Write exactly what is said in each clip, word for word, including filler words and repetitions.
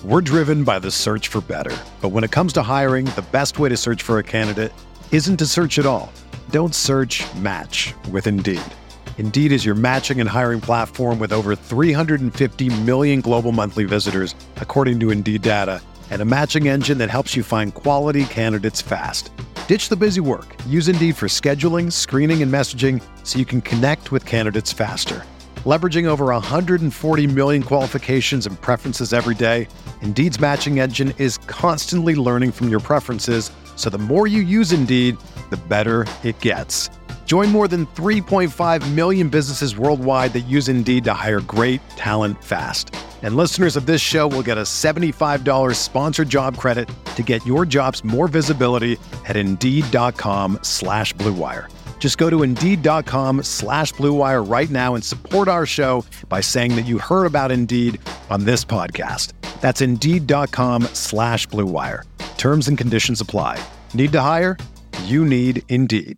We're driven by the search for better. But when it comes to hiring, the best way to search for a candidate isn't to search at all. Don't search, match with Indeed. Indeed is your matching and hiring platform with over three hundred fifty million global monthly visitors, according to Indeed data, and a matching engine that helps you find quality candidates fast. Ditch the busy work. Use Indeed for scheduling, screening, and messaging so you can connect with candidates faster. Leveraging over one hundred forty million qualifications and preferences every day, Indeed's matching engine is constantly learning from your preferences, so the more you use Indeed, the better it gets. Join more than three point five million businesses worldwide that use Indeed to hire great talent fast. And listeners of this show will get a seventy-five dollars sponsored job credit to get your jobs more visibility at Indeed.com slash Blue Wire. Just go to Indeed.com slash Blue Wire right now and support our show by saying that you heard about Indeed on this podcast. That's Indeed.com slash Blue Wire. Terms and conditions apply. Need to hire? You need Indeed.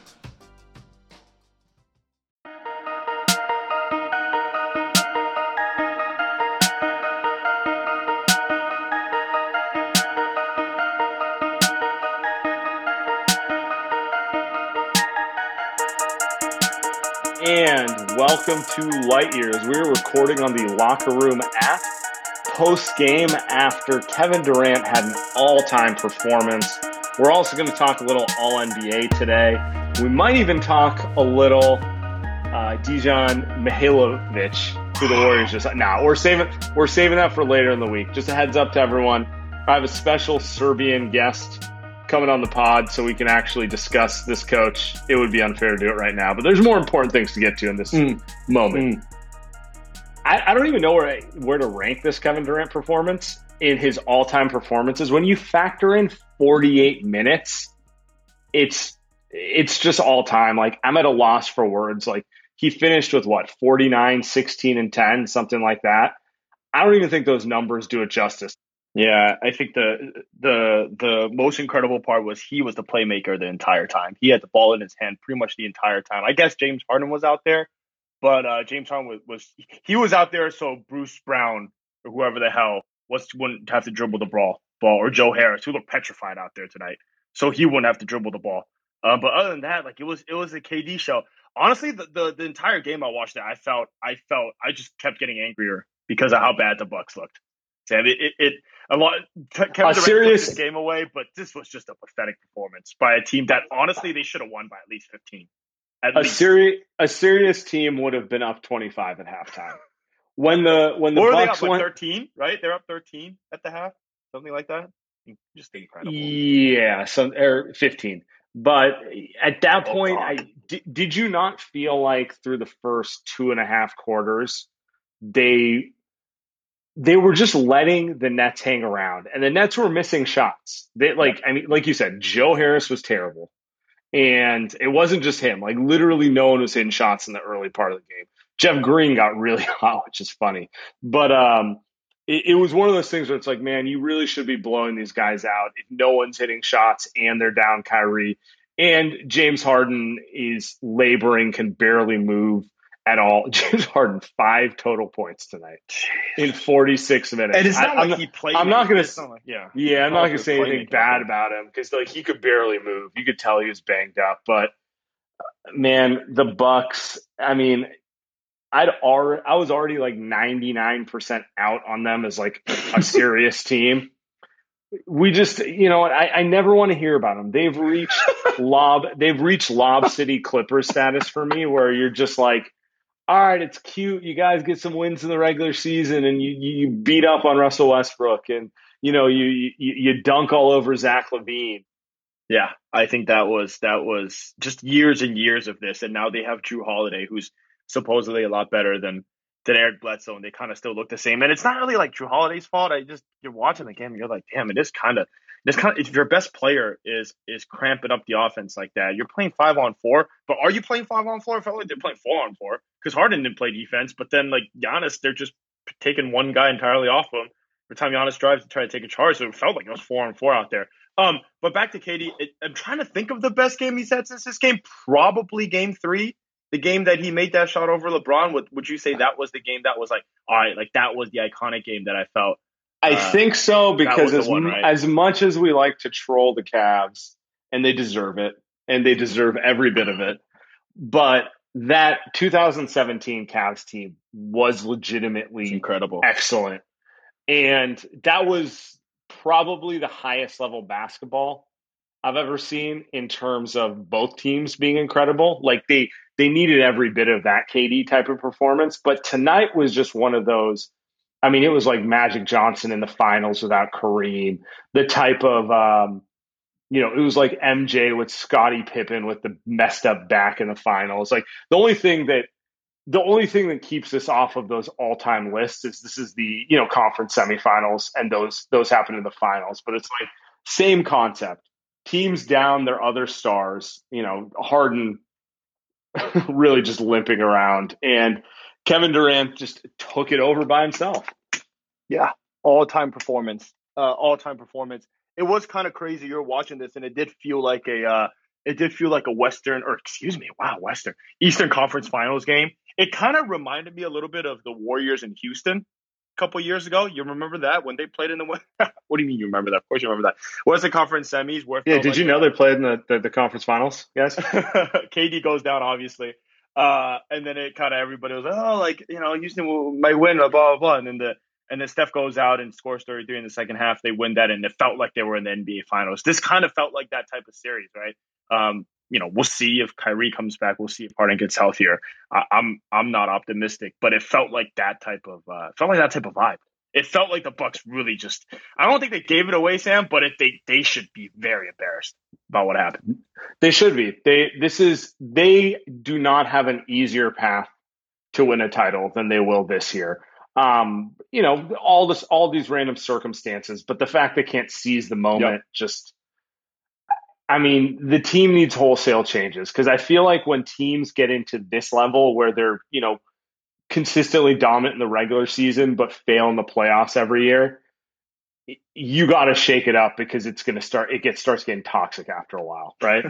And welcome to Light Years. We're recording on the Locker Room app post-game after Kevin Durant had an all-time performance. We're also going to talk a little All N B A today. We might even talk a little uh, Dejan Mihailovic, who the Warriors just... Nah, we're saving, we're saving that for later in the week. Just a heads up to everyone. I have a special Serbian guest coming on the pod so we can actually discuss this coach. It would be unfair to do it right now, but there's more important things to get to in this mm. moment. Mm. I, I don't even know where I, where to rank this Kevin Durant performance in his all-time performances. When you factor in forty-eight minutes, it's it's just all-time. Like, I'm at a loss for words. Like, he finished with what, forty-nine, sixteen, and ten, something like that. I don't even think those numbers do it justice. Yeah, I think the the the most incredible part was he was the playmaker the entire time. He had the ball in his hand pretty much the entire time. I guess James Harden was out there, but uh, James Harden was, was he was out there so Bruce Brown or whoever the hell was wouldn't have to dribble the ball, ball or Joe Harris, who looked petrified out there tonight, so he wouldn't have to dribble the ball. Uh, but other than that, like it was it was a K D show. Honestly, the, the the entire game I watched it, I felt I felt I just kept getting angrier because of how bad the Bucks looked. Sam, it, it, it a lot. Kevin Durant serious took this game away, but this was just a pathetic performance by a team that honestly they should have won by at least fifteen. At a least. serious a serious team would have been up twenty-five at halftime. When the when the or Bucks they up went thirteen, right? They're up thirteen at the half, something like that. Just incredible. Yeah, some or fifteen. But at that Oh, point, God. I did, did you not feel like through the first two and a half quarters they they were just letting the Nets hang around, and the Nets were missing shots. They like, I mean, like you said, Joe Harris was terrible, and it wasn't just him. Like literally, no one was hitting shots in the early part of the game. Jeff Green got really hot, which is funny, but um, it, it was one of those things where it's like, man, you really should be blowing these guys out if no one's hitting shots and they're down Kyrie, and James Harden is laboring, can barely move at all. James Harden, five total points tonight in forty-six minutes. And it's not I, like I'm not, he played. I'm not going to. Like, yeah, Yeah, I'm not going to say playing anything bad about him because like he could barely move. You could tell he was banged up. But man, the Bucks. I mean, I'd already. I was already like ninety-nine percent out on them as like a serious team. We just, you know, I, I never want to hear about them. They've reached lob. They've reached Lob City Clippers status for me, where you're just like, all right, it's cute. You guys get some wins in the regular season, and you you beat up on Russell Westbrook, and you know you you, you dunk all over Zach LaVine. Yeah, I think that was that was just years and years of this, and now they have Drew Holiday, who's supposedly a lot better than than Eric Bledsoe, and they kind of still look the same. And it's not really like Drew Holiday's fault. I just you're watching the game, and you're like, damn, it is kind of this kind. Of, if your best player is is cramping up the offense like that, you're playing five on four. But are you playing five on four? I felt like they're playing four on four because Harden didn't play defense. But then like Giannis, they're just taking one guy entirely off him. Every time Giannis drives to try to take a charge, so it felt like it was four on four out there. Um, but back to K D, it, I'm trying to think of the best game he's had since this game. Probably game three. The game that he made that shot over LeBron, would would you say that was the game that was like, all right, like that was the iconic game that I felt I Uh, think so because the as one, right? as much as we like to troll the Cavs, and they deserve it, and they deserve every bit of it, but that two thousand seventeen Cavs team was It's legitimately incredible. excellent, and that was probably the highest level basketball I've ever seen in terms of both teams being incredible. Like they they needed every bit of that K D type of performance, but tonight was just one of those. I mean, it was like Magic Johnson in the finals without Kareem. The type of um, you know, it was like M J with Scottie Pippen with the messed up back in the finals. Like the only thing that the only thing that keeps this off of those all-time lists is this is the, you know, conference semifinals, and those those happen in the finals. But it's like same concept. Teams down their other stars, you know, Harden really just limping around, and Kevin Durant just took it over by himself. Yeah, all-time performance. Uh, all-time performance. It was kind of crazy. You're watching this, and it did feel like a uh, it did feel like a Western, or excuse me, wow, Western Eastern Conference Finals game. It kind of reminded me a little bit of the Warriors in Houston a couple years ago. You remember that when they played in the what do you mean you remember that? Of course you remember that. Western Conference semis. Where Yeah, did like you know they played in the, the, the conference finals, guys? K D goes down, obviously. Uh, and then it kind of everybody was like, oh, like, you know, Houston will, might win, blah, blah, blah. And then the and then Steph goes out and scores thirty-three in the second half. They win that, and it felt like they were in the N B A Finals. This kind of felt like that type of series, right? Um, you know, we'll see if Kyrie comes back. We'll see if Harden gets healthier. I, I'm I'm not optimistic, but it felt like that type of uh, felt like that type of vibe. It felt like the Bucks really just. I don't think they gave it away, Sam, but if they they should be very embarrassed about what happened. They should be. They this is they do not have an easier path to win a title than they will this year. Um, you know, all this all these random circumstances, but the fact they can't seize the moment yep. just I mean, the team needs wholesale changes, because I feel like when teams get into this level where they're, you know, consistently dominant in the regular season but fail in the playoffs every year, you got to shake it up, because it's going to start it gets starts getting toxic after a while, right?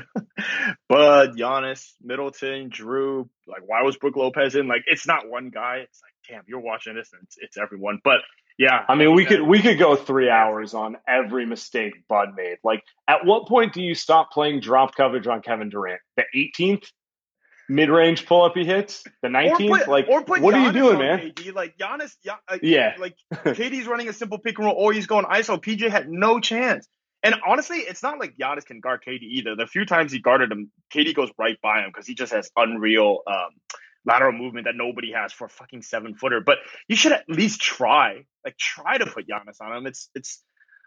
But Giannis, Middleton, Drew, like, why was Brook Lopez in? Like, it's not one guy. It's like, damn, you're watching this and it's, it's everyone. But yeah, I mean, we could we could go three hours on every mistake Bud made. Like, at what point do you stop playing drop coverage on Kevin Durant? The eighteenth mid-range pull-up he hits, the nineteenth. Like, or put what Giannis are you doing, on man? K D. Like Giannis, yeah, uh, yeah. Like K D's running a simple pick and roll, or he's going I S O. P J had no chance. And honestly, it's not like Giannis can guard K D either. The few times he guarded him, K D goes right by him because he just has unreal um, lateral movement that nobody has for a fucking seven footer. But you should at least try, like, try to put Giannis on him. It's, it's,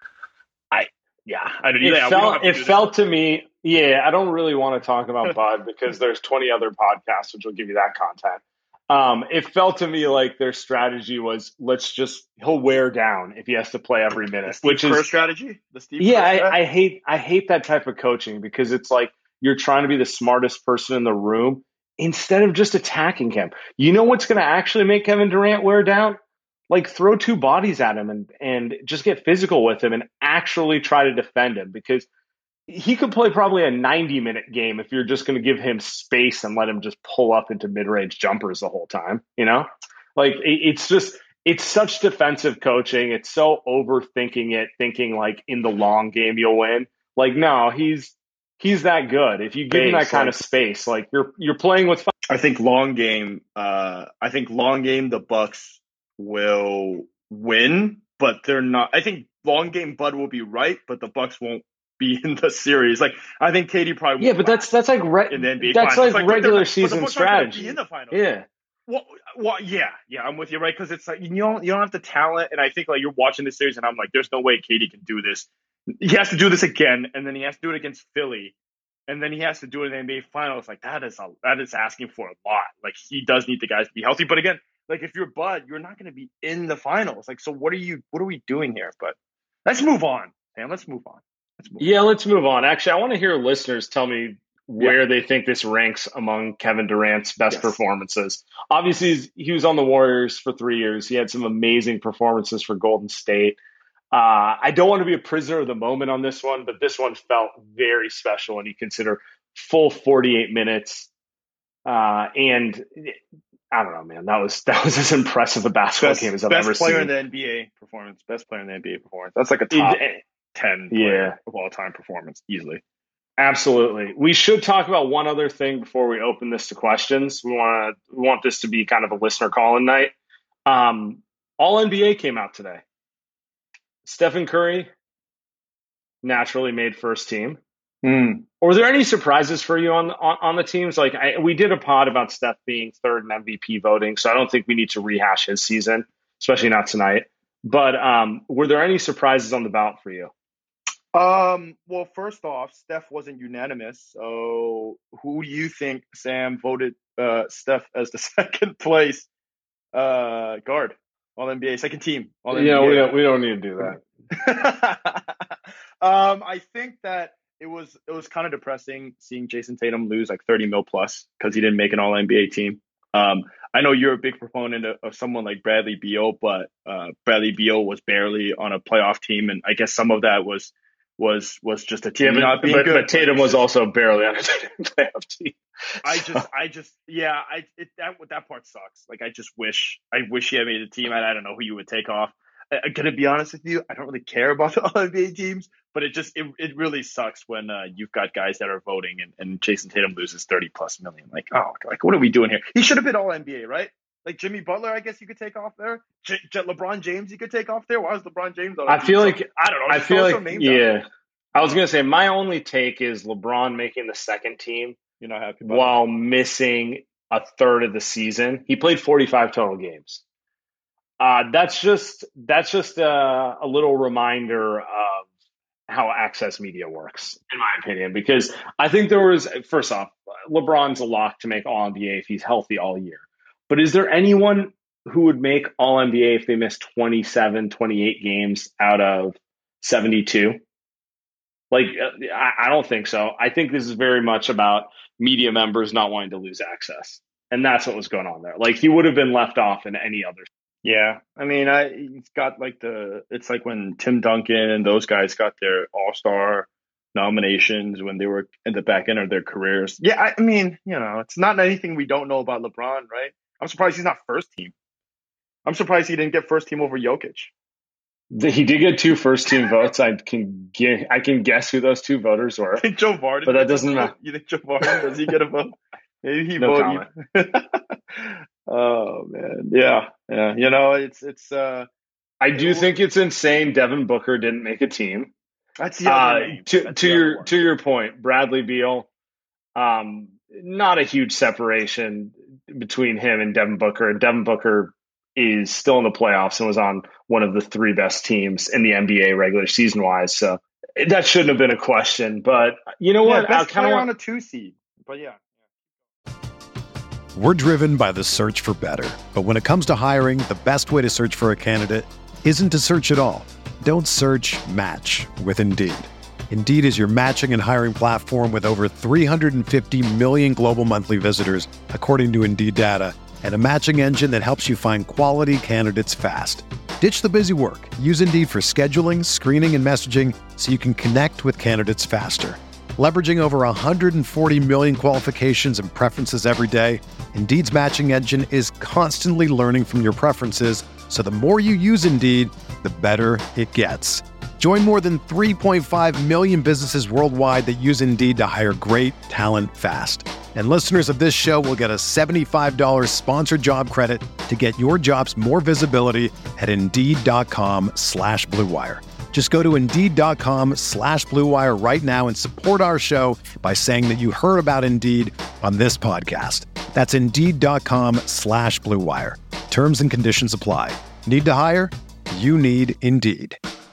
I, yeah, I don't. It yeah, felt, to it felt to me, yeah. I don't really want to talk about Bud because there's twenty other podcasts which will give you that content. Um, it felt to me like their strategy was, let's just he'll wear down if he has to play every minute, the which is strategy. The Steve yeah, Kerr I, I hate I hate that type of coaching, because it's like you're trying to be the smartest person in the room instead of just attacking him. You know what's going to actually make Kevin Durant wear down? Like, throw two bodies at him and and just get physical with him and actually try to defend him, because he could play probably a ninety minute game if you're just going to give him space and let him just pull up into mid-range jumpers the whole time. You know, like it, it's just, it's such defensive coaching. It's so overthinking it, thinking like in the long game you'll win. Like, no, he's, he's that good. If you give him that kind like, of space, like you're, you're playing with. I think long game, uh, I think long game, the Bucks will win, but they're not. I think long game Bud will be right, but the Bucks won't be in the series. Like, I think K D probably yeah, but that's that's like re- in the N B A that's finals. like, like regular season strategy. Be in the finals. Yeah. Well, well, yeah, yeah, I'm with you, right? Because it's like you don't you don't have the talent, and I think like you're watching this series, and I'm like, there's no way K D can do this. He has to do this again, and then he has to do it against Philly, and then he has to do it in the N B A finals. Like, that is a that is asking for a lot. Like, he does need the guys to be healthy, but again, like, if you're Bud, you're not going to be in the finals. Like, so what are you? What are we doing here? But let's move on, Sam. Let's move on. Let's move yeah, on. let's move on. Actually, I want to hear listeners tell me where yeah. they think this ranks among Kevin Durant's best yes. performances. Obviously, he was on the Warriors for three years. He had some amazing performances for Golden State. Uh, I don't want to be a prisoner of the moment on this one, but this one felt very special when you consider full forty-eight minutes. Uh, and I don't know, man. That was that was as impressive a basketball best, game as I've best ever player seen. in the N B A performance. Best player in the N B A performance. That's like a top It, ten yeah. player of all time performance easily. Absolutely. We should talk about one other thing before we open this to questions. We want to we want this to be kind of a listener call-in night. Um, All N B A came out today. Stephen Curry naturally made first team. Mm. Were there any surprises for you on on, on the teams? Like I, we did a pod about Steph being third in M V P voting, so I don't think we need to rehash his season, especially not tonight. But um, were there any surprises on the ballot for you? Um, well, first off, Steph wasn't unanimous. So who do you think, Sam, voted uh, Steph as the second place uh, guard, All N B A, second team, All N B A? Yeah, we don't we don't need to do that. um, I think that it was it was kind of depressing seeing Jason Tatum lose like thirty mil plus because he didn't make an All N B A team. Um, I know you're a big proponent of, of someone like Bradley Beal, but uh, Bradley Beal was barely on a playoff team, and I guess some of that was was was just a team yeah, but, not being but, good. But Tatum was also barely on a playoff team. I just, I just, yeah, I it, that that part sucks. Like, I just wish, I wish he had made a team. I, I don't know who you would take off. I, I'm gonna be honest with you, I don't really care about the All N B A teams, but it just, it, it really sucks when uh, you've got guys that are voting and, and Jason Tatum loses thirty plus million. Like, oh, like what are we doing here? He should have been All N B A, right? Like Jimmy Butler, I guess you could take off there. J- J- LeBron James, you could take off there. Why is LeBron James on? I feel like I don't know. I feel like yeah. I was gonna say my only take is LeBron making the second team. You're not happy about while that. missing a third of the season. He played forty-five total games. Uh, that's just that's just a, a little reminder of how access media works, in my opinion. Because I think there was, first off, LeBron's a lock to make All N B A if he's healthy all year. But is there anyone who would make All N B A if they missed twenty-seven, twenty-eight games out of seventy-two? Like, I don't think so. I think this is very much about media members not wanting to lose access. And that's what was going on there. Like, he would have been left off in any other. Yeah. I mean, I it's got like the, it's like when Tim Duncan and those guys got their all-star nominations when they were in the back end of their careers. Yeah. I, I mean, you know, it's not anything we don't know about LeBron, right? I'm surprised he's not first team. I'm surprised he didn't get first team over Jokic. He did get two first team votes. I can get, I can guess who those two voters were. I think Joe Varden, but that doesn't matter. You think Joe Varden, does he get a vote? Maybe he no voted. Oh man, yeah, yeah. You know, it's it's. uh I do think it's insane. Devin Booker didn't make a team. That's the other uh, name. To That's to your one. to your point, Bradley Beal. Um, not a huge separation between him and Devin Booker. Devin Booker is still in the playoffs and was on one of the three best teams in the N B A regular season wise. So that shouldn't have been a question, but you know yeah, what? Best I kind of want on a two seed, but yeah. We're driven by the search for better, but when it comes to hiring, the best way to search for a candidate isn't to search at all. Don't search, match with Indeed. Indeed is your matching and hiring platform with over three hundred fifty million global monthly visitors, according to Indeed data, and a matching engine that helps you find quality candidates fast. Ditch the busy work. Use Indeed for scheduling, screening, and messaging so you can connect with candidates faster. Leveraging over one hundred forty million qualifications and preferences every day, Indeed's matching engine is constantly learning from your preferences, so the more you use Indeed, the better it gets. Join more than three point five million businesses worldwide that use Indeed to hire great talent fast. And listeners of this show will get a seventy-five dollars sponsored job credit to get your jobs more visibility at Indeed.com slash Blue Wire. Just go to Indeed.com slash Blue Wire right now and support our show by saying that you heard about Indeed on this podcast. That's Indeed.com slash Blue Wire. Terms and conditions apply. Need to hire? You need Indeed.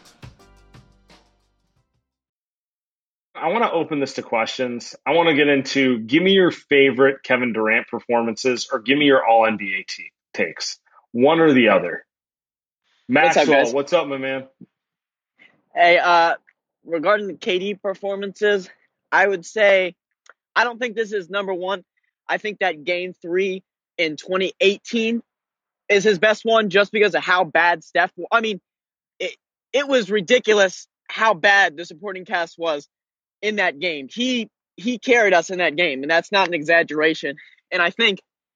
I want to open this to questions. I want to get into, give me your favorite Kevin Durant performances or give me your all N B A t- takes. One or the other. Maxwell, what's up, what's up, my man? Hey, uh, regarding the K D performances, I would say I don't think this is number one. I think that game three in twenty eighteen is his best one just because of how bad Steph – I mean, it, it was ridiculous how bad the supporting cast was in that game. He he carried us in that game, and that's not an exaggeration. And I think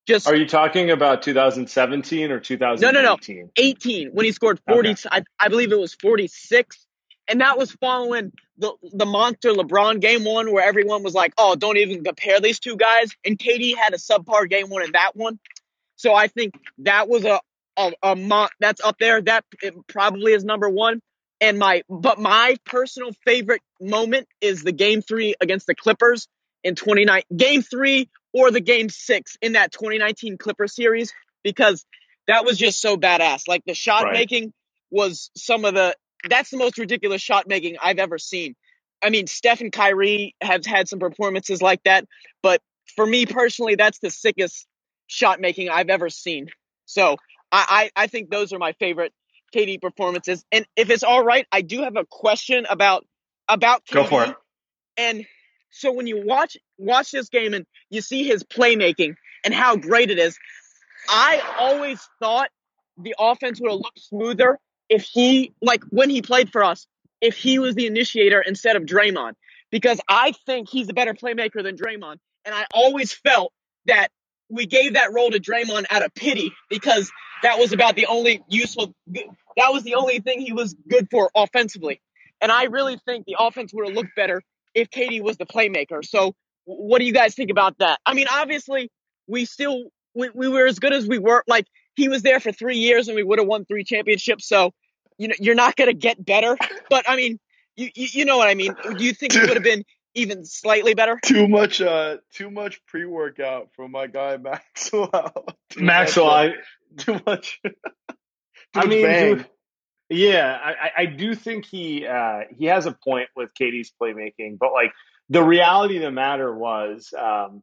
Just Are you talking about two thousand seventeen or no, no, no. two thousand eighteen? eighteen when he scored forty. Okay. I, I believe it was forty-six, and that was following the the monster LeBron game one, where everyone was like, "Oh, don't even compare these two guys." And K D had a subpar game one in that one, so I think that was a a, a mo- that's up there. That it probably is number one. And my but my personal favorite moment is the game three against the Clippers in twenty nine. Game three or the game six in that twenty nineteen Clipper series, because that was just so badass. Like the shot Right. making was some of the that's the most ridiculous shot making I've ever seen. I mean, Steph and Kyrie have had some performances like that, but for me personally, that's the sickest shot making I've ever seen. So I, I, I think those are my favorite K D performances. And if it's all right, I do have a question about about K D. Go for it. And so when you watch watch this game and you see his playmaking and how great it is, I always thought the offense would have looked smoother if he, like when he played for us, if he was the initiator instead of Draymond. Because I think he's a better playmaker than Draymond. And I always felt that we gave that role to Draymond out of pity, because that was about the only useful, that was the only thing he was good for offensively. And I really think the offense would have looked better if K D was the playmaker. So what do you guys think about that? I mean, obviously, we still, we, we were as good as we were. Like, he was there for three years and we would have won three championships. So, you know, you're not going to get better. But, I mean, you, you, you know what I mean? Do you think it would have been even slightly better? Too much, uh, too much pre-workout from my guy Maxwell. too Maxwell, much, uh, I, too much. too I much mean, bang. dude, yeah, I, I do think he uh, he has a point with K D's playmaking, but like the reality of the matter was, um,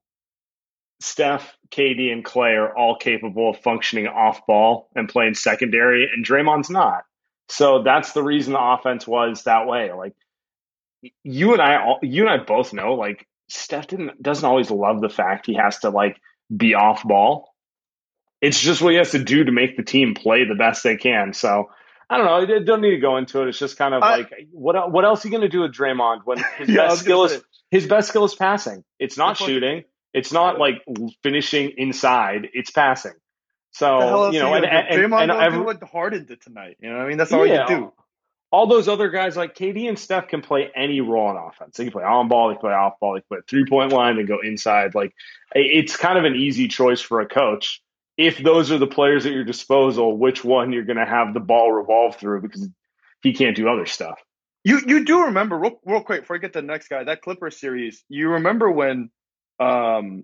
Steph, K D, and Clay are all capable of functioning off ball and playing secondary, and Draymond's not. So that's the reason the offense was that way. Like you and I, all, you and I both know, like Steph didn't doesn't always love the fact he has to like be off ball. It's just what he has to do to make the team play the best they can. So I don't know. I don't need to go into it. It's just kind of I, like what what else are you going to do with Draymond when his yeah, best skill say, is his best skill is passing. It's not fuck, shooting. It's not like finishing inside. It's passing. So the hell else you know, are and, you gonna do? and, Draymond and don't every, do what Harden did tonight. You know what I mean? That's all yeah, you do. all those other guys like K D and Steph can play any role on offense. They can play on ball, they can play off ball, they can play three point line, they go inside. Like it's kind of an easy choice for a coach. If those are the players at your disposal, which one you're going to have the ball revolve through, because he can't do other stuff. You you do remember real, real quick before I get to the next guy, that Clippers series. You remember when um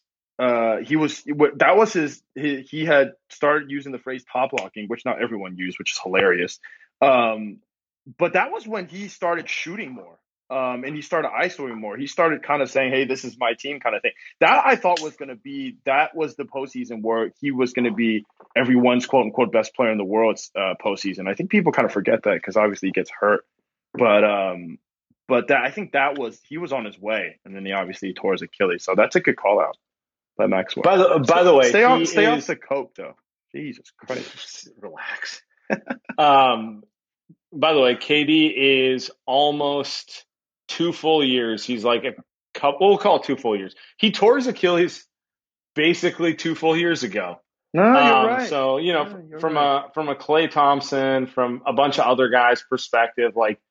uh he was that was his he, he had started using the phrase top locking, which not everyone used, which is hilarious. Um, but that was when he started shooting more. Um, and he started isoing more. He started kind of saying, "Hey, this is my team," kind of thing. That I thought was going to be that was the postseason where he was going to be everyone's quote unquote best player in the world's uh, postseason. I think people kind of forget that because obviously he gets hurt, but um, but that I think that was he was on his way, and then he obviously tore his Achilles. So that's a good call out by Maxwell. By the by the way, stay on stay is, off the coke though. Jesus Christ, relax. um, by the way, K D is almost two full years. He's like a couple, we'll call it two full years. He tore his Achilles basically two full years ago. No, you're um, right. So, you know, no, from right. a, from a Klay Thompson, from a bunch of other guys' perspective, like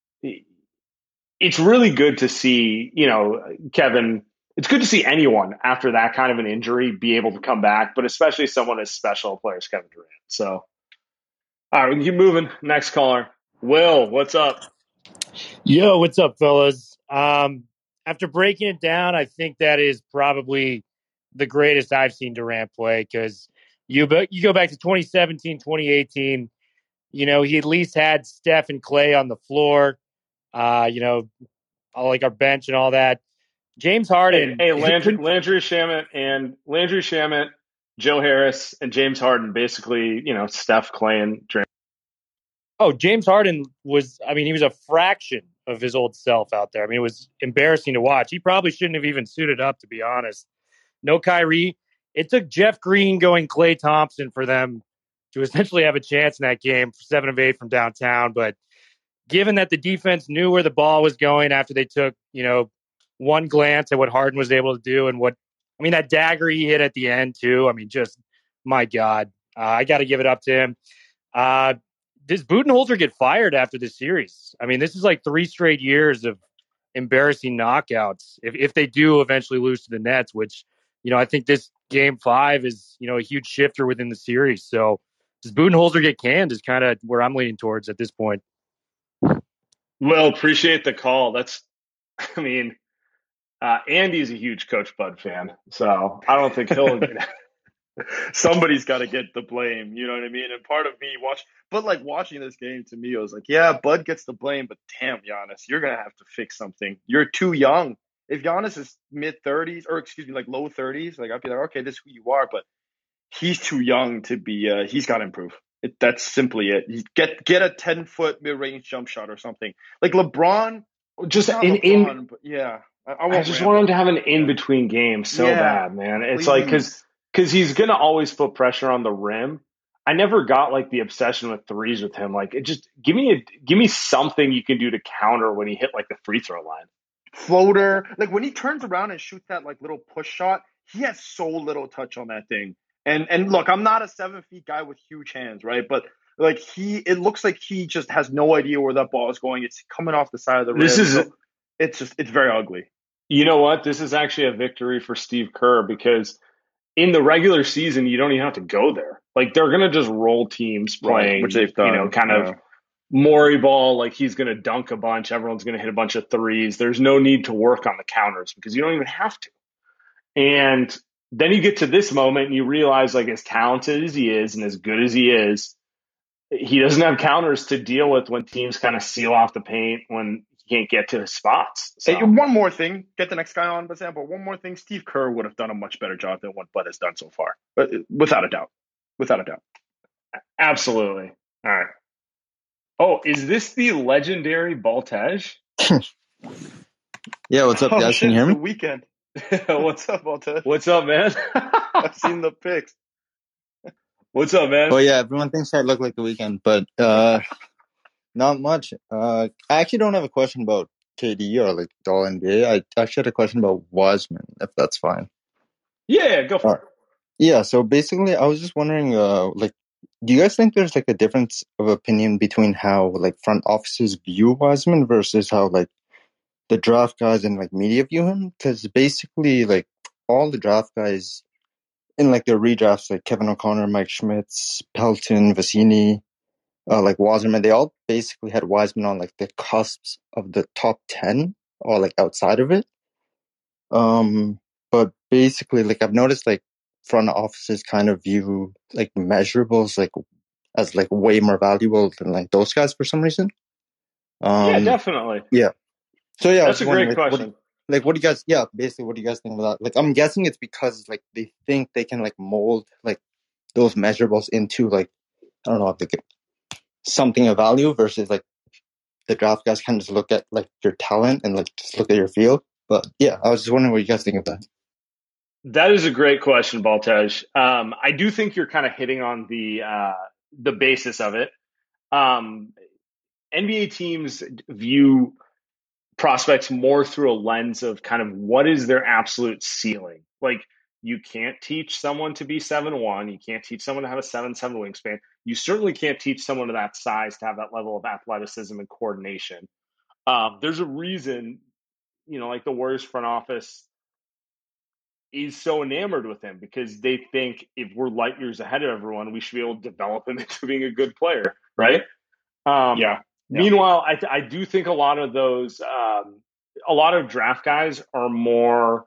it's really good to see, you know, Kevin, it's good to see anyone after that kind of an injury be able to come back, but especially someone as special a player as Kevin Durant. So, all right, we can keep moving. Next caller. Will, what's up? Yo, what's up, fellas? Um, after breaking it down, I think that is probably the greatest I've seen Durant play, because you you go back to twenty seventeen, twenty eighteen, you know, he at least had Steph and Clay on the floor, uh, you know, like our bench and all that. James Harden. Hey, hey Landry, Landry Shamet and Landry Shamet, Joe Harris, and James Harden, basically, you know, Steph, Clay, and Draymond. Oh, James Harden was, I mean, he was a fraction of his old self out there. I mean, it was embarrassing to watch. He probably shouldn't have even suited up, to be honest. No Kyrie. It took Jeff Green going Klay Thompson for them to essentially have a chance in that game for seven of eight from downtown. But given that the defense knew where the ball was going after they took, you know, one glance at what Harden was able to do and what I mean, that dagger he hit at the end, too. I mean, just, my God. Uh, I got to give it up to him. Uh, does Budenholzer get fired after this series? I mean, this is like three straight years of embarrassing knockouts. If if they do eventually lose to the Nets, which, you know, I think this game five is, you know, a huge shifter within the series. So does Budenholzer get canned is kind of where I'm leaning towards at this point. Well, appreciate the call. That's, I mean, uh, Andy's a huge Coach Bud fan, so I don't think he'll get Somebody's got to get the blame, you know what I mean? And part of me watch, but like watching this game to me, I was like, yeah, Bud gets the blame, but damn, Giannis, you're gonna have to fix something. You're too young. If Giannis is mid thirties, or excuse me, like low thirties, like I'd be like, okay, this is who you are, but he's too young to be. Uh, he's got to improve. It, that's simply it. You get get a ten foot mid range jump shot or something. Like LeBron, just not in LeBron, in. but yeah, I, I, I won't just ramble. want him to have an in between game so Yeah, bad, man. It's please. like because because he's gonna always put pressure on the rim. I never got like the obsession with threes with him. Like, it just give me a give me something you can do to counter when he hit like the free throw line. Floater, like when he turns around and shoots that like little push shot, he has so little touch on that thing. And and look, I'm not a seven feet guy with huge hands, right? But like he, it looks like he just has no idea where that ball is going. It's coming off the side of the rim. This is so it's just it's very ugly. You know what? This is actually a victory for Steve Kerr because in the regular season, you don't even have to go there. Like, they're going to just roll teams playing, right, which they've done, you know, kind yeah. of Morey ball. Like, he's going to dunk a bunch. Everyone's going to hit a bunch of threes. There's no need to work on the counters because you don't even have to. And then you get to this moment and you realize, like, as talented as he is and as good as he is, he doesn't have counters to deal with when teams kind of seal off the paint when he can't get to his spots. So. Hey, one more thing, get the next guy on, but one more thing, Steve Kerr would have done a much better job than what Bud has done so far, but without a doubt, without a doubt. Absolutely. All right. Oh, is this the legendary Baltej? Yeah, what's up, oh, guys? Shit, Can you hear me? The weekend. What's up, Baltej? What's up, man? I've seen the pics. What's up, man? Oh, yeah, everyone thinks I look like the weekend, but uh, not much. Uh, I actually don't have a question about K D or like the All N B A. I actually had a question about Wiseman, if that's fine. Yeah, go for uh, it. Yeah, so basically, I was just wondering, uh, like, do you guys think there's like a difference of opinion between how like front offices view Wiseman versus how like the draft guys and like media view him? Because basically, like all the draft guys in like their redrafts, like Kevin O'Connor, Mike Schmitz, Pelton, Vecini, uh, like Wiseman, they all basically had Wiseman on like the cusps of the top ten or like outside of it. Um, but basically, like I've noticed, like front offices kind of view like measurables like as like way more valuable than like those guys for some reason. Um, yeah, definitely. Yeah. So yeah, that's a great like, question. What, like, what do you guys? Yeah, basically, what do you guys think about that? Like, I'm guessing it's because like they think they can like mold like those measurables into like I don't know, like something of value versus like the draft guys kind of just look at like your talent and like just look at your field. But yeah, I was just wondering what you guys think of that. That is a great question, Baltej. Um, I do think you're kind of hitting on the uh, the basis of it. Um, N B A teams view prospects more through a lens of kind of what is their absolute ceiling. Like, you can't teach someone to be seven one. You can't teach someone to have a seven seven wingspan. You certainly can't teach someone of that size to have that level of athleticism and coordination. Um, there's a reason, you know, like the Warriors front office is so enamored with him because they think if we're light years ahead of everyone, we should be able to develop him into being a good player, right? Um, yeah. Yeah. Meanwhile, I, I do think a lot of those, um, a lot of draft guys are more,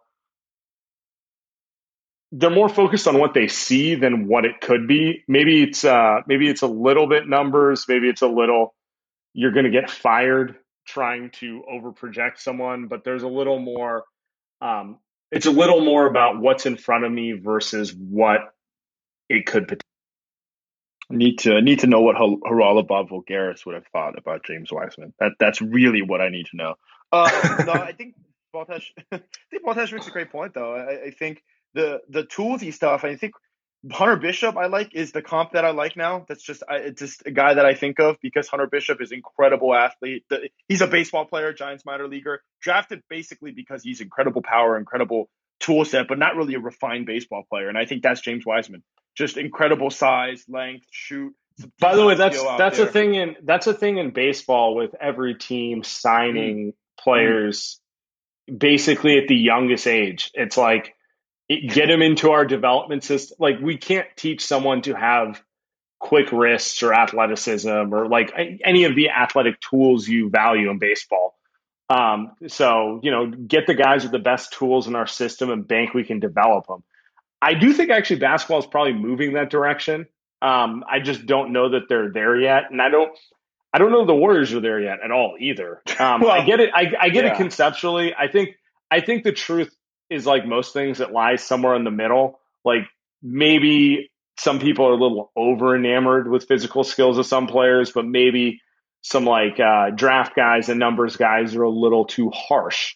they're more focused on what they see than what it could be. Maybe it's, uh, maybe it's a little bit numbers. Maybe it's a little, you're going to get fired trying to overproject someone, but there's a little more, um, it's a little more about what's in front of me versus what it could potentially. Need to need to know what Haralabob Voulgaris would have thought about James Wiseman. That that's really what I need to know. Uh, no, I think Baltej. I think Baltej makes a great point, though. I, I think the the toolsy stuff. I think Hunter Bishop, I like, is the comp that I like now. That's just I, it's just a guy that I think of because Hunter Bishop is an incredible athlete. The, he's a baseball player, Giants minor leaguer, drafted basically because he's incredible power, incredible tool set, but not really a refined baseball player. And I think that's James Wiseman. Just incredible size, length, shoot. By the way, that's that's a thing in that's a thing in baseball with every team signing mm. players mm. basically at the youngest age. It's like it, get them into our development system. Like we can't teach someone to have quick wrists or athleticism or like any of the athletic tools you value in baseball. Um, so, you know, get the guys with the best tools in our system and bank we can develop them. I do think actually basketball is probably moving that direction. Um, I just don't know that they're there yet. And I don't, I don't know the Warriors are there yet at all either. Um, well, I get it. I, I get yeah. it conceptually. I think, I think the truth is like most things, it lies somewhere in the middle. Like maybe some people are a little over enamored with physical skills of some players, but maybe some like uh, draft guys and numbers guys are a little too harsh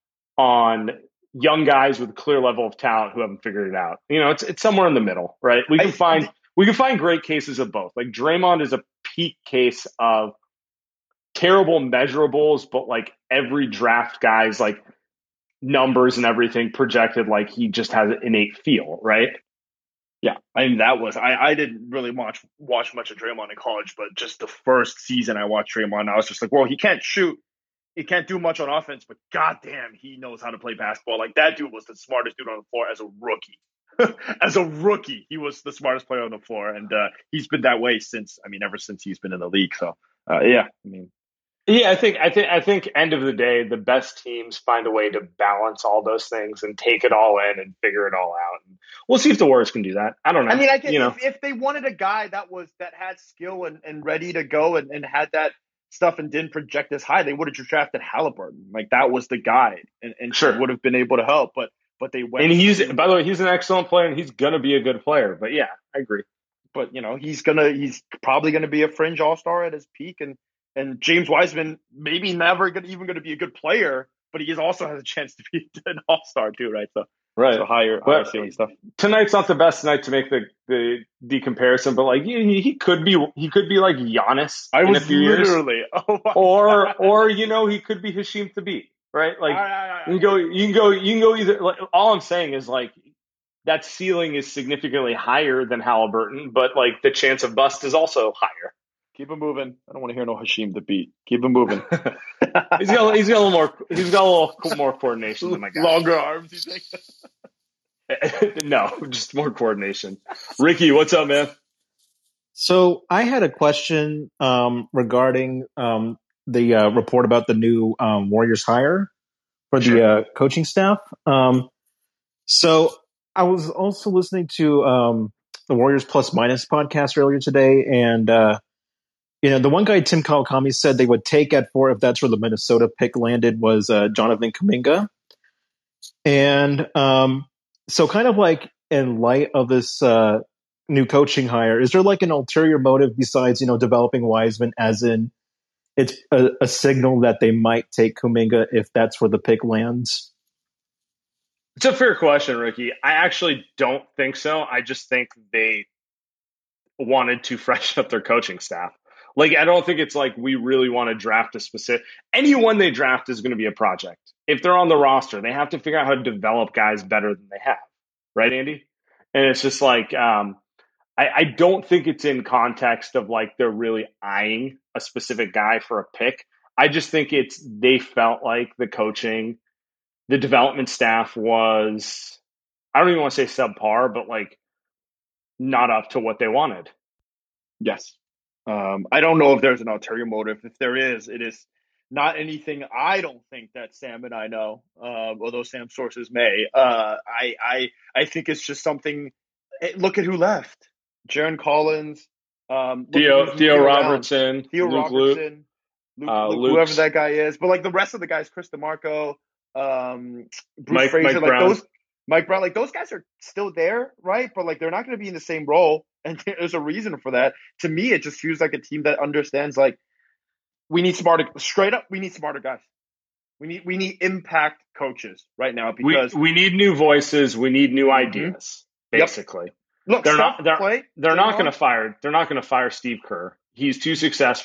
on young guys with a clear level of talent who haven't figured it out. You know, it's it's somewhere in the middle, right? We can I, find we can find great cases of both. Like Draymond is a peak case of terrible measurables, but like every draft guy's like numbers and everything projected like he just has an innate feel, right? Yeah, I mean that was I, I didn't really watch watch much of Draymond in college, but just the first season I watched Draymond, I was just like, well, he can't shoot. He can't do much on offense, but goddamn, he knows how to play basketball. Like that dude was the smartest dude on the floor as a rookie. As a rookie, he was the smartest player on the floor, and uh, he's been that way since. I mean, ever since he's been in the league. So, uh, yeah, I mean, yeah, I think, I think, I think, end of the day, the best teams find a way to balance all those things and take it all in and figure it all out. And we'll see if the Warriors can do that. I don't know. I mean, I guess you know, if, if they wanted a guy that was that had skill and, and ready to go and, and had that stuff and didn't project as high, they would have just drafted Halliburton. Like that was the guy, and, and sure would have been able to help. But but they went. And he's to, by the way, he's an excellent player, and he's gonna be a good player. But yeah, I agree. But you know, he's gonna he's probably gonna be a fringe all star at his peak, and and James Wiseman maybe never gonna, even going to be a good player, but he also has a chance to be an all star too, right? So. Right. So higher, higher ceiling stuff. Tonight's not the best night to make the, the, the comparison, but like he, he could be he could be like Giannis I in was a few literally, years. Oh my or God. or you know he could be Hasheem Thabeet, right? Like all right, all right, you can go you can go you can go either. Like, all I'm saying is like that ceiling is significantly higher than Halliburton, but like the chance of bust is also higher. Keep him moving. I don't want to hear no Hasheem Thabeet. Keep him moving. he's got he's got a little more he's got a little more coordination than my guy. Longer arms, you think? No, just more coordination. Ricky, what's up, man? So I had a question um, regarding um, the uh, report about the new um, Warriors hire for the sure. uh, coaching staff. Um, so I was also listening to um, the Warriors Plus Minus podcast earlier today, and uh, you know the one guy, Tim Kawakami, said they would take at four if that's where the Minnesota pick landed was uh, Jonathan Kuminga, and um, so kind of like in light of this uh, new coaching hire, is there like an ulterior motive besides, you know, developing Wiseman, as in it's a, a signal that they might take Kuminga if that's where the pick lands? It's a fair question, Ricky. I actually don't think so. I just think they wanted to freshen up their coaching staff. Like, I don't think it's like we really want to draft a specific – anyone they draft is going to be a project. If they're on the roster, they have to figure out how to develop guys better than they have. Right, Andy? And it's just like um, I, I don't think it's in context of like they're really eyeing a specific guy for a pick. I just think it's they felt like the coaching, the development staff was – I don't even want to say subpar, but like not up to what they wanted. Yes. Um, I don't know if there's an ulterior motive. If there is, it is not anything I don't think that Sam and I know, uh, although Sam's sources may. Uh, I, I I think it's just something. Look at who left: Jaron Collins, um, Theo Theo Robertson, Theo Luke Robertson, Luke, uh, Luke, whoever that guy is. But like the rest of the guys, Chris DeMarco, um, Bruce Mike, Frazier, Mike like Brown. those, Mike Brown, like those guys are still there, right? But like they're not going to be in the same role. And there's a reason for that. To me, it just feels like a team that understands, like, we need smarter, straight up, we need smarter guys. We need we need impact coaches right now because we, we need new voices. We need new ideas, mm-hmm. basically. Yep. Look, they're not they're, play, they're not going to fire they're not going to fire Steve Kerr. He's too successful.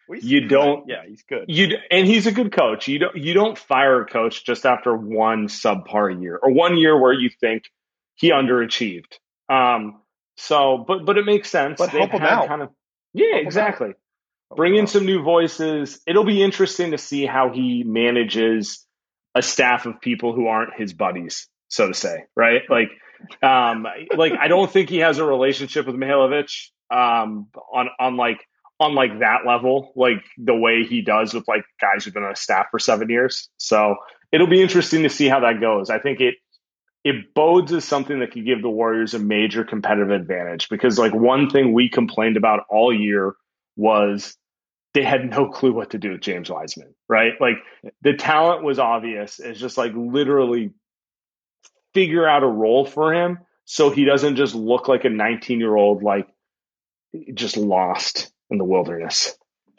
you don't. Yeah, he's good. You and he's a good coach. You don't. You don't fire a coach just after one subpar year or one year where you think he underachieved. Um. So, but but it makes sense. But They've help him had out. kind of yeah, Help him exactly. out. Help Bring him in out. some new voices. It'll be interesting to see how he manages a staff of people who aren't his buddies, so to say, right? Like, um, like I don't think he has a relationship with Mihailovic, um, on on like on like that level, like the way he does with like guys who've been on a staff for seven years. So it'll be interesting to see how that goes. I think it it bodes as something that could give the Warriors a major competitive advantage because like one thing we complained about all year was they had no clue what to do with James Wiseman, right? Like the talent was obvious. It's just like literally figure out a role for him so he doesn't just look like a nineteen year old, like just lost in the wilderness.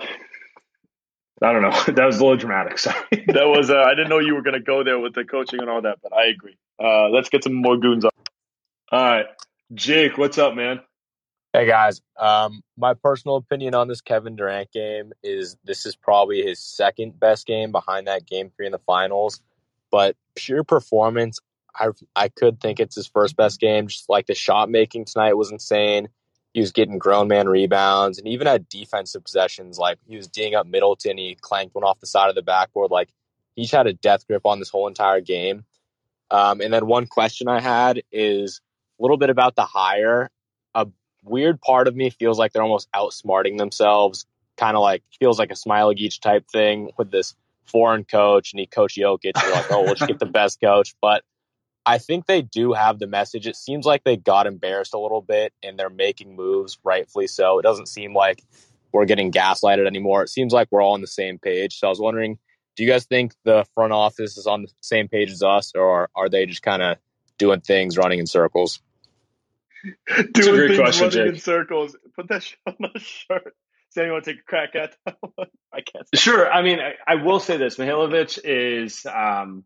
I don't know. That was a little dramatic. Sorry. That was, uh, I didn't know you were going to go there with the coaching and all that, but I agree. Uh, let's get some more goons on. All right. Jake, what's up, man? Hey guys, um, my personal opinion on this Kevin Durant game is this is probably his second best game behind that game three in the finals. But pure performance, I I could think it's his first best game. Just like the shot making tonight was insane. He was getting grown man rebounds and even had defensive possessions. Like he was D'ing up Middleton, he clanked one off the side of the backboard. Like he's had a death grip on this whole entire game. Um, and then one question I had is a little bit about the hire. A weird part of me feels like they're almost outsmarting themselves, kind of like feels like a Smailagic type thing with this foreign coach and he coach Jokic. You're like, oh, let's get the best coach. But I think they do have the message. It seems like they got embarrassed a little bit and they're making moves, rightfully so. It doesn't seem like we're getting gaslighted anymore. It seems like we're all on the same page. So I was wondering, do you guys think the front office is on the same page as us, or are they just kind of doing things running in circles? Doing a great things question, running Jake. in circles. Put that shit on the shirt. Does anyone take a crack at that one? I can't. Stop. Sure. I mean, I, I will say this. Mihailovic is, um,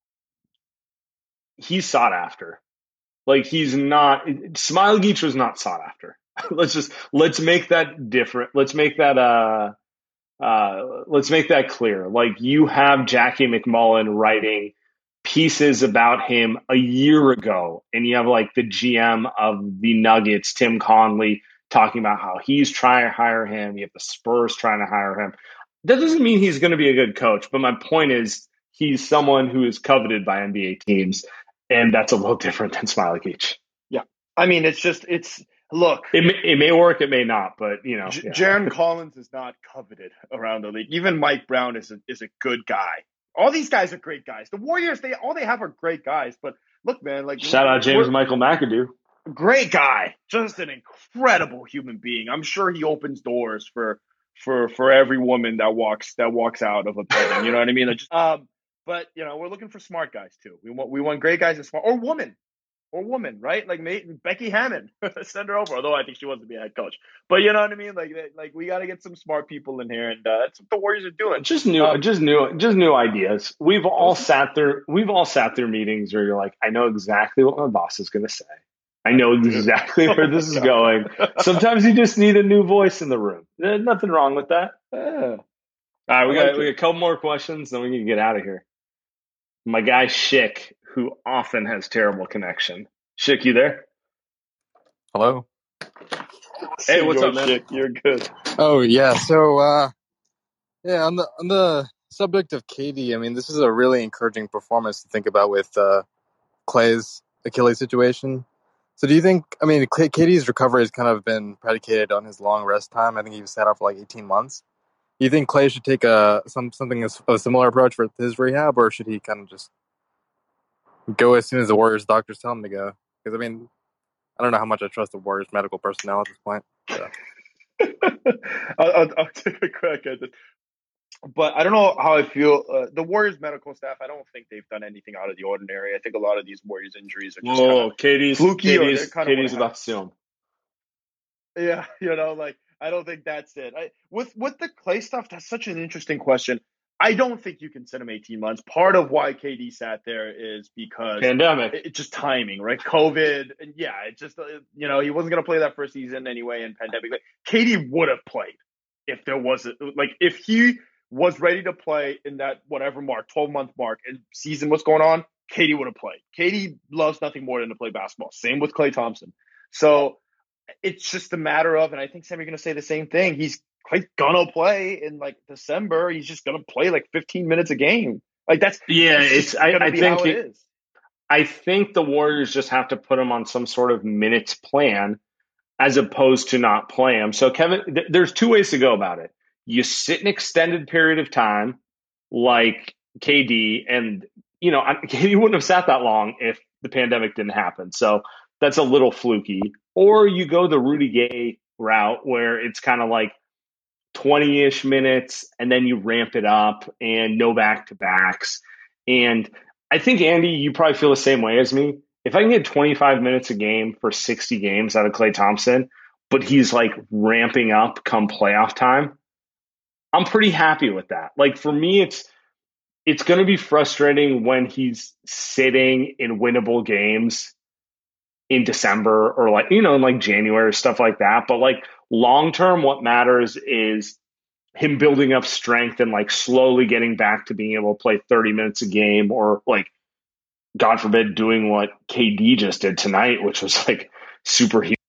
he's sought after. Like he's not, Smailagic was not sought after. let's just, let's make that different. Let's make that, uh, uh, let's make that clear. Like you have Jackie McMullen writing pieces about him a year ago, and you have like the G M of the Nuggets, Tim Conley, talking about how he's trying to hire him. You have the Spurs trying to hire him. That doesn't mean he's going to be a good coach, but my point is he's someone who is coveted by N B A teams, and that's a little different than Smailagic. Yeah, I mean, it's just it's look. It may, it may work, it may not, but you know, J- yeah. Jaron Collins is not coveted around the league. Even Mike Brown is a, is a good guy. All these guys are great guys. The Warriors, they all they have are great guys. But look, man, like shout out James Michael McAdoo. Great guy, just an incredible human being. I'm sure he opens doors for for for every woman that walks that walks out of a building. You know what I mean? Like, just, um, but you know, we're looking for smart guys too. We want we want great guys and smart or woman. Or woman, right? Like Becky Hammond, send her over. Although I think she wants to be a head coach, but you know what I mean. Like, like we got to get some smart people in here, and uh, that's what the Warriors are doing. Just new, Um, just new, just new ideas. We've all sat there. We've all sat through meetings where you're like, I know exactly what my boss is going to say. I know exactly where this is going. Sometimes you just need a new voice in the room. There's nothing wrong with that. Yeah. All right, we I got like we got it. a couple more questions, then we can get out of here. My guy Schick, who often has terrible connection. Schick, you there? Hello. Hey, what's up, George man? Schick, you're good. Oh yeah. So uh, yeah, on the on the subject of K D, I mean, this is a really encouraging performance to think about with uh, Clay's Achilles situation. So do you think? I mean, K D's recovery has kind of been predicated on his long rest time. I think he was sat out for like eighteen months. Do you think Clay should take a some something as a similar approach for his rehab, or should he kind of just go as soon as the Warriors doctors tell him to go? Because I mean, I don't know how much I trust the Warriors medical personnel at this point. So. I'll, I'll, I'll take a crack at it. But I don't know how I feel. Uh, the Warriors medical staff, I don't think they've done anything out of the ordinary. I think a lot of these Warriors injuries are just Whoa, kind of Katie's fluky, or they're Katie's kind of Katie's what about to sue him. Yeah, you know, like I don't think that's it. I, with with the Clay stuff, that's such an interesting question. I don't think you can sit him eighteen months. Part of why K D sat there is because Pandemic. it, it's just timing, right? COVID, and yeah, it just uh, you know he wasn't going to play that first season anyway, and pandemic. Like, K D would have played if there was a, like if he was ready to play in that whatever mark, twelve month mark, and season was going on, K D would have played. K D loves nothing more than to play basketball. Same with Klay Thompson. So it's just a matter of, and I think Sam, you're going to say the same thing. He's Klay's gonna play in like December. He's just gonna play like fifteen minutes a game. Like that's yeah. It's, It's I, I think how it it, is. I think the Warriors just have to put him on some sort of minutes plan as opposed to not play him. So Kevin, th- there's two ways to go about it. You sit an extended period of time like K D, and you know K D wouldn't have sat that long if the pandemic didn't happen. So that's a little fluky. Or you go the Rudy Gay route where it's kind of like twenty-ish minutes and then you ramp it up and no back-to-backs. And I think, Andy, you probably feel the same way as me. If I can get twenty-five minutes a game for sixty games out of Klay Thompson, but he's like ramping up come playoff time, I'm pretty happy with that. Like for me, it's it's going to be frustrating when he's sitting in winnable games in December or like, you know, in like January or stuff like that. But like long term, what matters is him building up strength and like slowly getting back to being able to play thirty minutes a game, or like, God forbid, doing what K D just did tonight, which was like super huge.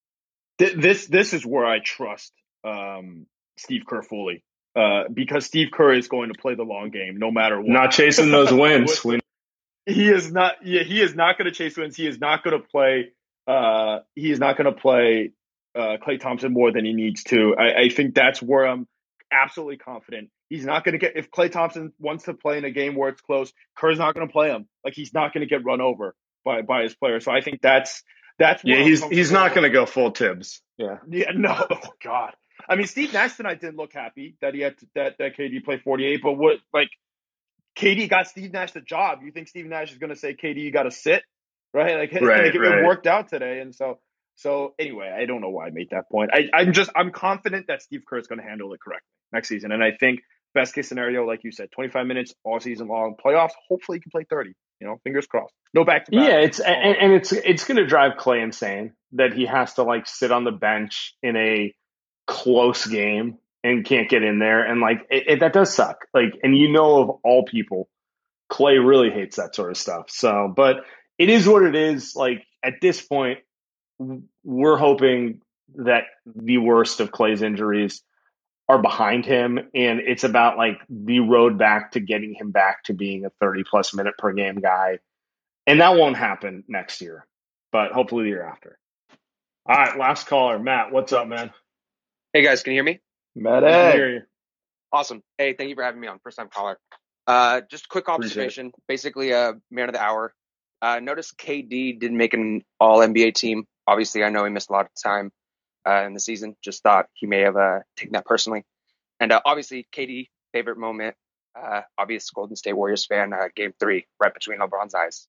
This this is where I trust um, Steve Kerr fully, uh, because Steve Kerr is going to play the long game no matter what. Not chasing those wins. we- he is not. Yeah, he is not going to chase wins. He is not going to play. Uh, he is not going to play uh, Klay Thompson more than he needs to. I, I think that's where I'm absolutely confident. He's not going to get, if Klay Thompson wants to play in a game where it's close, Kerr's not going to play him. Like he's not going to get run over by by his player. So I think that's that's yeah. where He's he's not going to go full Tibbs. Yeah. Yeah. No. Oh, God. I mean, Steve Nash tonight didn't look happy that he had to, that that K D played forty-eight. But what like K D got Steve Nash the job. You think Steve Nash is going to say, K D, you got to sit, right? Like, right, like it, right. it worked out today, and so. So anyway, I don't know why I made that point. I, I'm just I'm confident that Steve Kerr is going to handle it correctly next season, and I think best case scenario, like you said, twenty-five minutes all season long. Playoffs, hopefully he can play thirty. You know, fingers crossed. No back to back. Yeah, it's and, and it's it's going to drive Klay insane that he has to like sit on the bench in a close game and can't get in there, and like it, it, that does suck. Like, and you know, of all people, Klay really hates that sort of stuff. So, but it is what it is. Like at this point, we're hoping that the worst of Klay's injuries are behind him, and it's about like the road back to getting him back to being a thirty plus minute per game guy. And that won't happen next year, but hopefully the year after. All right, last caller, Matt. What's up, man? Hey guys, can you hear me? Matt, I can hear you. Awesome. Hey, thank you for having me on. First time caller. Uh, just a quick observation. Basically, a uh, man of the hour. Uh, notice K D didn't make an All N B A team. Obviously, I know he missed a lot of time uh, in the season. Just thought he may have uh, taken that personally. And uh, obviously, K D, favorite moment, uh, obvious Golden State Warriors fan, uh, game three, right between LeBron's eyes.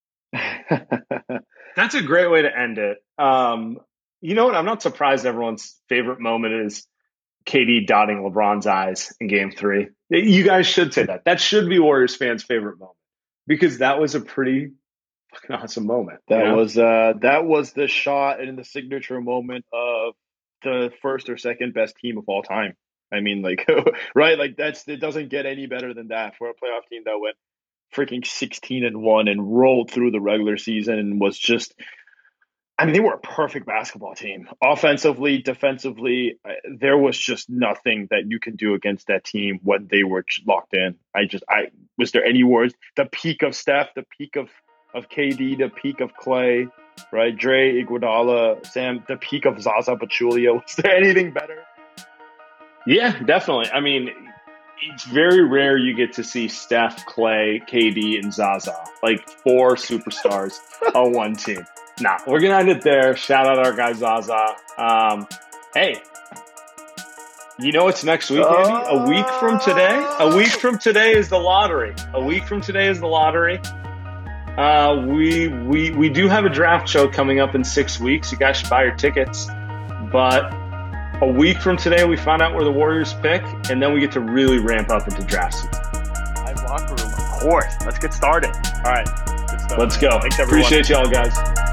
That's a great way to end it. Um, you know what? I'm not surprised everyone's favorite moment is K D dotting LeBron's eyes in game three. You guys should say that. That should be Warriors fans' favorite moment, because that was a pretty fucking awesome moment. That you know? was uh, that was the shot and the signature moment of the first or second best team of all time. I mean, like, right? Like that's it doesn't get any better than that for a playoff team that went freaking sixteen and one and rolled through the regular season and was just. I mean, they were a perfect basketball team. Offensively, defensively, there was just nothing that you can do against that team when they were locked in. I just, I was there any words? The peak of Steph, the peak of, of K D, the peak of Klay, right? Dre, Iguodala, Sam, the peak of Zaza Pachulia. Was there anything better? Yeah, definitely. I mean, it's very rare you get to see Steph, Klay, K D, and Zaza, like four superstars on one team. Nah, we're going to end it there. Shout out our guy Zaza. Um, hey, you know what's next week, Andy? A week from today? A week from today is the lottery. A week from today is the lottery. Uh, we we we do have a draft show coming up in six weeks. You guys should buy your tickets. But a week from today, we find out where the Warriors pick, and then we get to really ramp up into draft season. Live locker room, of course. Let's get started. All right. Good stuff. Let's go. Thanks, everyone. Appreciate y'all, guys.